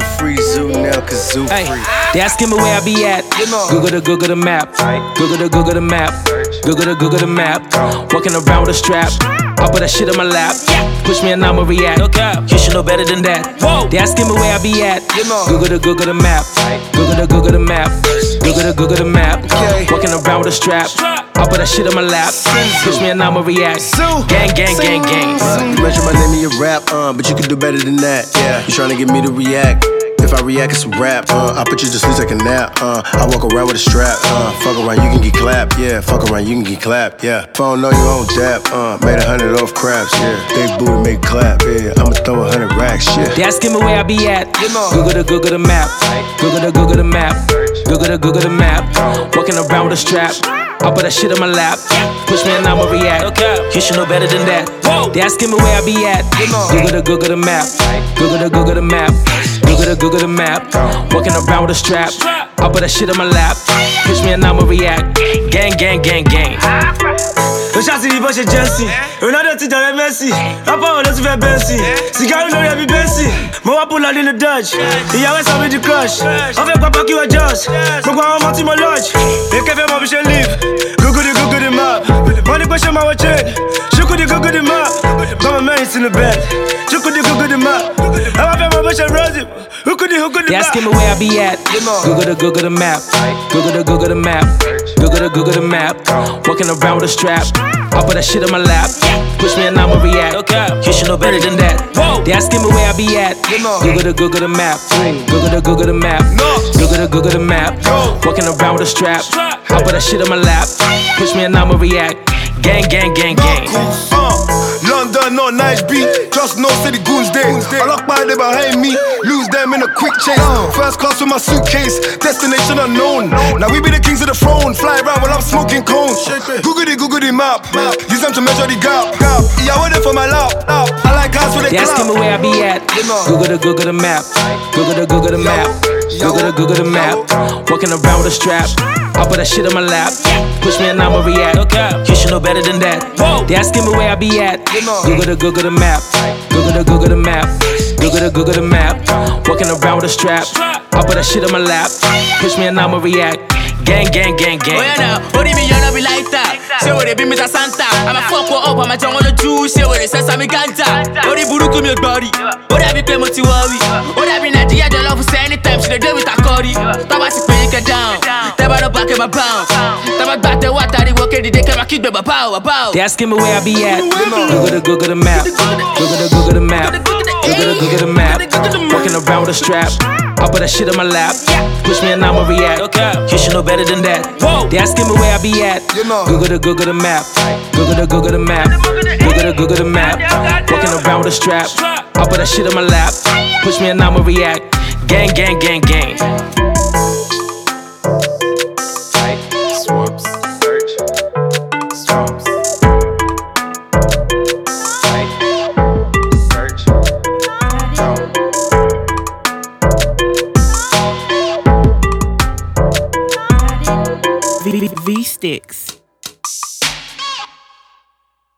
free, zoo now, cause zoo free. They asking me where I be at. Google the map. Google the map. Google the map. Walking around with a strap. I put that shit in my lap. Push me and I'ma react. You should know better than that. They asking me where I be at. Google the map. Google the map. Google the map. Walking around with a strap. I put that shit in my lap. Push me and I'ma react. Gang. You mention my name in your rap, but you can do better than that. Yeah, you tryna get me to react. If I react, it's a rap. I put you to sleep like a nap. I walk around with a strap. Fuck around, you can get clapped. Yeah, fuck around, you can get clapped. Yeah, if I don't know you, I don't dap. Made 100 off craps. Yeah, big booty make clap. Yeah, I'ma throw 100 racks. Yeah. They asking me where I be at. Google the map. Google the map. Google the map. Walking around with a strap. I put that shit in my lap. Push me and I'ma react. You should know better than that. They asking me where I be at. Google the map. Google the map. Google the map. Walking around with a strap. I put that shit in my lap. Push me and I'ma react. Gang. Le chat c'est du boche et Jesse. Ronaldo ti dans les Messi. Rapport on se fait Bessie. Cigare dans les Bessie. Moi pour la ligne Dodge. Il y a ça avec du crush. On fait quoi pas qui va Josh. Pourquoi on mentit mon lodge. Et qu'elle fait mon biche livre. Google the map. Money question my watch it. Google the map. Come on man it's in the bed. Google the map. I fait mon biche Rosie. Who could the They map. asking me where I be at. Google the map. Google the map. Google the map. Walking around with a strap. I put that shit in my lap. Push me and I'ma react. You should know better than that. They asking me where I be at. Google the map. Google the map. Google the map. Walking around with a strap. I put that shit in my lap. Push me and I'ma react. Gang. London, not nice beat. Just know city goons day. I lock by there behind me. Lose them in a quick chase. First class with my suitcase. Destination unknown. Now we be the kings of the throne. Fly around while I'm smoking cones. Google the map. Use them to measure the gap. Yeah, I waiting for my lap. I like cars with a They asking me where I be at. Google the map. Google the map. Google the map. Walking around with a strap. I put that shit in my lap. Push me and I'ma react. You should know better than that. They asking me where I be at. Google the map. Google the map. Google the map. Walking around with a strap. I put that shit in my lap. Push me and I'ma react. Gang. Oh yeah now, what do you mean you're not be like that? Say what they be Mr. Santa. I'm a fuck what up, I'm a jungle of juice. Say what they say, I'm a ganta. What they buru come your body? What I be pay what you worry? What I be Nigeria, your love for say anytime she dey with a Cody. Tabasi pay you down. Taba no back in my bounce. Taba back the water, they walk in the day, come keep the bow. They asking me where I be at. Google the map. Google the map. Google the map. Walking around with a strap. I put that shit in my lap. Push me and I'ma react. You should know better than that. They asking me where I be at. Google the map. Google the map. Google the map. Walking around with a strap. I put that shit in my lap. Push me and I'ma react. Gang.